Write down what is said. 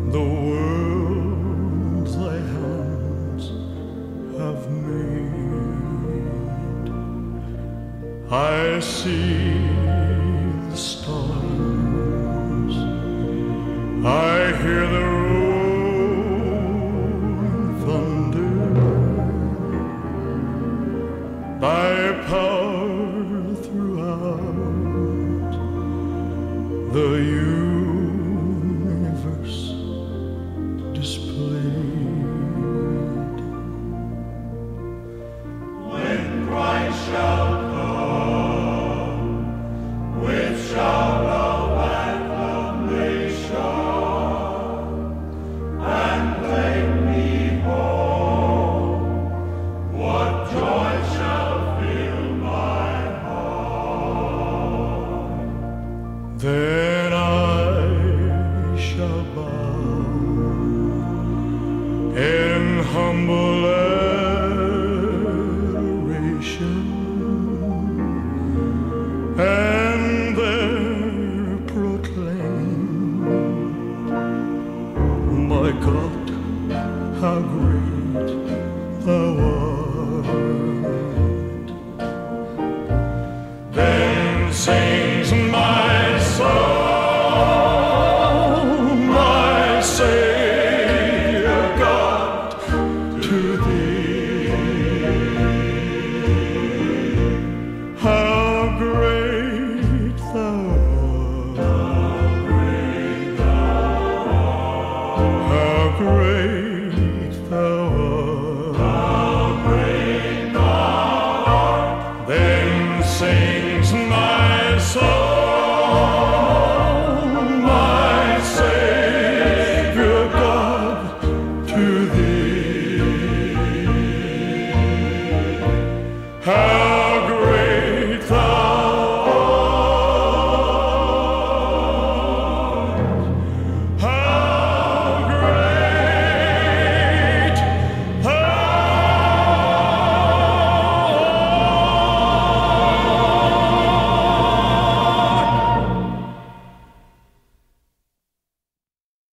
the world thy hands have made. I see the stars, I hear the rolling thunder. Thy power throughout the universe displayed. When Christ shall come with shout of acclamation and take me home, what joy shall fill my heart. Then I shall bow in humble adoration, and there proclaim, my God, how great